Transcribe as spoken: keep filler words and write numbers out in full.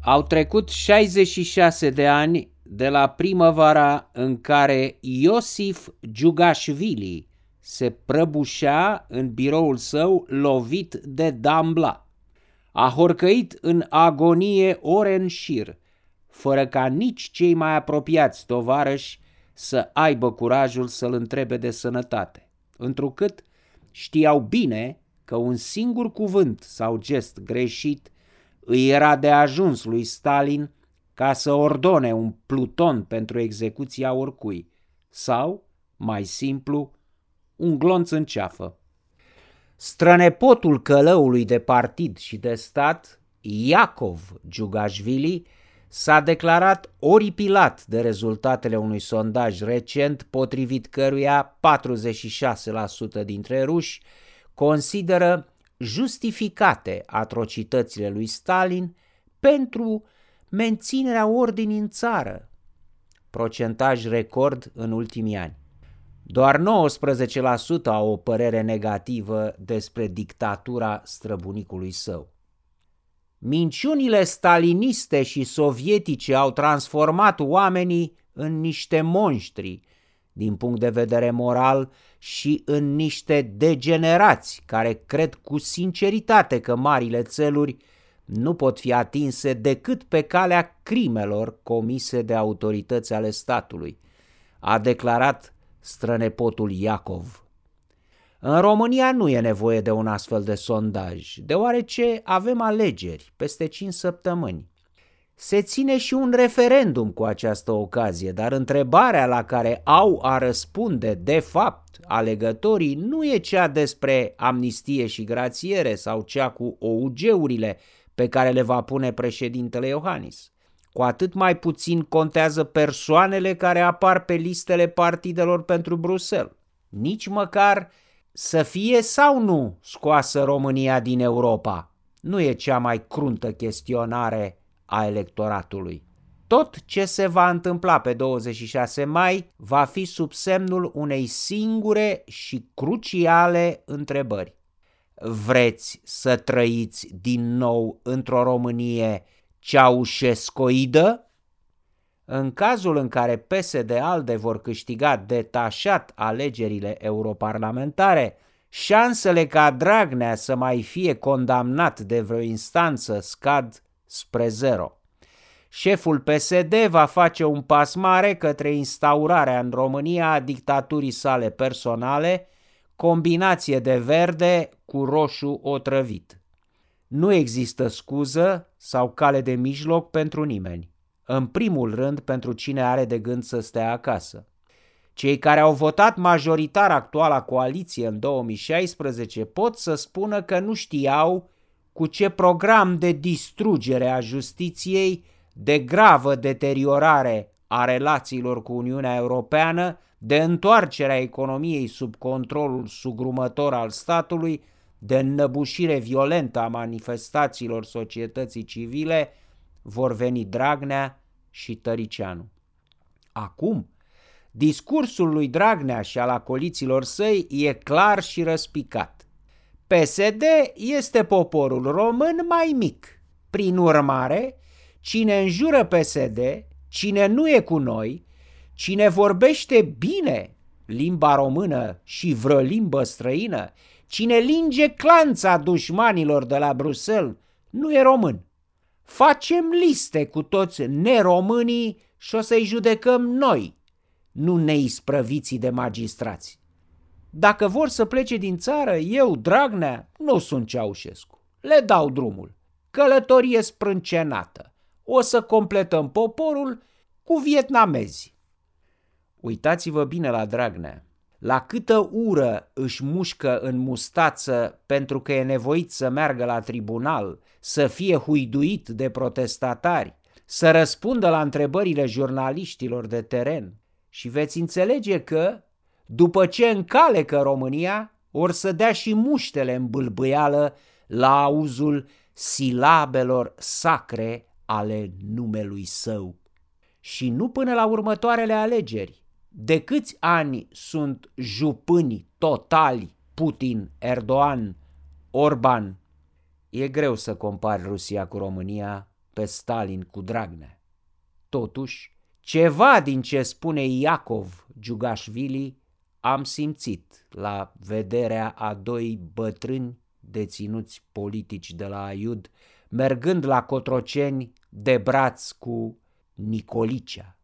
Au trecut șaizeci și șase de ani de la primăvara în care Iosif Giugașvili se prăbușea în biroul său lovit de Dambla. A horcăit în agonie ore în șir, fără ca nici cei mai apropiați tovarăși să aibă curajul să-l întrebe de sănătate, întrucât știau bine că un singur cuvânt sau gest greșit îi era de ajuns lui Stalin ca să ordone un pluton pentru execuția oricui, sau, mai simplu, un glonț în ceafă. Strănepotul călăului de partid și de stat, Iacov Giugașvili, s-a declarat oripilat de rezultatele unui sondaj recent potrivit căruia patruzeci și șase la sută dintre ruși consideră justificate atrocitățile lui Stalin pentru menținerea ordinii în țară, procentaj record în ultimii ani. Doar nouăsprezece la sută au o părere negativă despre dictatura străbunicului său. Minciunile staliniste și sovietice au transformat oamenii în niște monștri din punct de vedere moral și în niște degenerați care cred cu sinceritate că marile țeluri nu pot fi atinse decât pe calea crimelor comise de autorități ale statului, a declarat strănepotul Iacov. În România nu e nevoie de un astfel de sondaj, deoarece avem alegeri peste cinci săptămâni. Se ține și un referendum cu această ocazie, dar întrebarea la care au a răspunde de fapt alegătorii nu e cea despre amnistie și grațiere sau cea cu O U G-urile pe care le va pune președintele Iohannis. Cu atât mai puțin contează persoanele care apar pe listele partidelor pentru Bruxelles. Nici măcar să fie sau nu scoasă România din Europa nu e cea mai cruntă chestionare a electoratului. Tot ce se va întâmpla pe douăzeci și șase mai va fi sub semnul unei singure și cruciale întrebări. Vreți să trăiți din nou într-o Românie ceaușescoidă? În cazul în care P S D-ALDE vor câștiga detașat alegerile europarlamentare, șansele ca Dragnea să mai fie condamnat de vreo instanță scad spre zero. Șeful P S D va face un pas mare către instaurarea în România a dictaturii sale personale, combinație de verde cu roșu otrăvit. Nu există scuză sau cale de mijloc pentru nimeni, în primul rând pentru cine are de gând să stea acasă. Cei care au votat majoritar actuala coaliție în două mii șaisprezece pot să spună că nu știau cu ce program de distrugere a justiției, de gravă deteriorare a relațiilor cu Uniunea Europeană, de întoarcerea economiei sub controlul sugrumător al statului, de înnăbușire violentă a manifestațiilor societății civile, vor veni Dragnea și Tăricianu. Acum, discursul lui Dragnea și al acoliților săi e clar și răspicat. P S D este poporul român mai mic. Prin urmare, cine înjură P S D, cine nu e cu noi, cine vorbește bine limba română și vreo limbă străină, cine linge clanța dușmanilor de la Bruxelles, nu e român. Facem liste cu toți neromânii și o să-i judecăm noi, nu neisprăviții de magistrați. Dacă vor să plece din țară, eu, Dragnea, nu sunt Ceaușescu. Le dau drumul. Călătorie sprâncenată. O să completăm poporul cu vietnamezi. Uitați-vă bine la Dragnea. La câtă ură își mușcă în mustață pentru că e nevoit să meargă la tribunal, să fie huiduit de protestatari, să răspundă la întrebările jurnaliștilor de teren. Și veți înțelege că, după ce încalecă România, or să dea și muștele în bâlbâială la auzul silabelor sacre ale numelui său. Și nu până la următoarele alegeri. De câți ani sunt jupâni totali Putin, Erdogan, Orban? E greu să compari Rusia cu România, pe Stalin cu Dragnea. Totuși, ceva din ce spune Iacov Giugașvili am simțit la vederea a doi bătrâni deținuți politici de la Aiud, mergând la Cotroceni de braț cu Nicolicea.